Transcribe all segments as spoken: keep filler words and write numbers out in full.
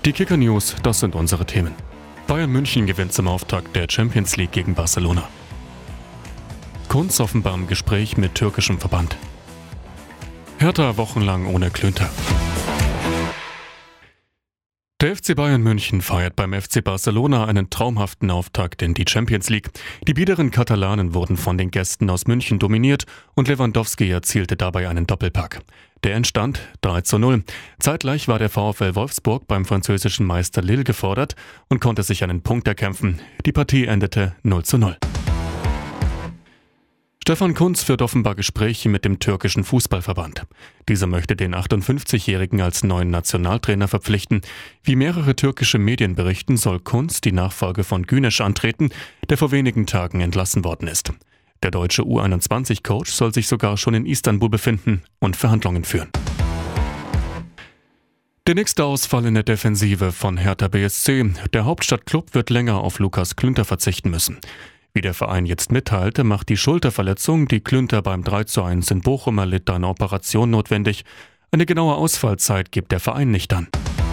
Die Kicker-News, das sind unsere Themen. Bayern München gewinnt zum Auftakt der Champions League gegen Barcelona. Kuntz offenbar im Gespräch mit türkischem Verband. Hertha wochenlang ohne Klünter. Der F C Bayern München feiert beim F C Barcelona einen traumhaften Auftakt in die Champions League. Die biederen Katalanen wurden von den Gästen aus München dominiert und Lewandowski erzielte dabei einen Doppelpack. Der entstand drei zu null. Zeitgleich war der VfL Wolfsburg beim französischen Meister Lille gefordert und konnte sich einen Punkt erkämpfen. Die Partie endete null zu null. Stefan Kuntz führt offenbar Gespräche mit dem türkischen Fußballverband. Dieser möchte den achtundfünfzigjährigen als neuen Nationaltrainer verpflichten. Wie mehrere türkische Medien berichten, soll Kuntz die Nachfolge von Güneş antreten, der vor wenigen Tagen entlassen worden ist. Der deutsche U einundzwanzig-Coach soll sich sogar schon in Istanbul befinden und Verhandlungen führen. Der nächste Ausfall in der Defensive von Hertha B S C. Der Hauptstadtklub wird länger auf Lukas Klünter verzichten müssen. Wie der Verein jetzt mitteilte, macht die Schulterverletzung, die Klünter beim drei zu eins in Bochum erlitt, eine Operation notwendig. Eine genaue Ausfallzeit gibt der Verein nicht an.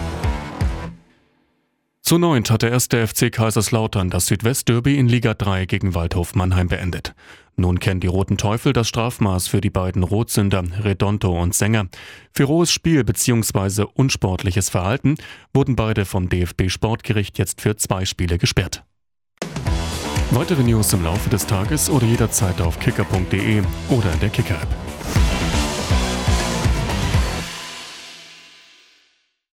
Zu neunt hat der erste F C Kaiserslautern das Südwestderby in Liga drei gegen Waldhof Mannheim beendet. Nun kennen die Roten Teufel das Strafmaß für die beiden Rotsünder Redondo und Sänger. Für rohes Spiel bzw. unsportliches Verhalten wurden beide vom D F B-Sportgericht jetzt für zwei Spiele gesperrt. Weitere News im Laufe des Tages oder jederzeit auf kicker punkt de oder in der Kicker-App.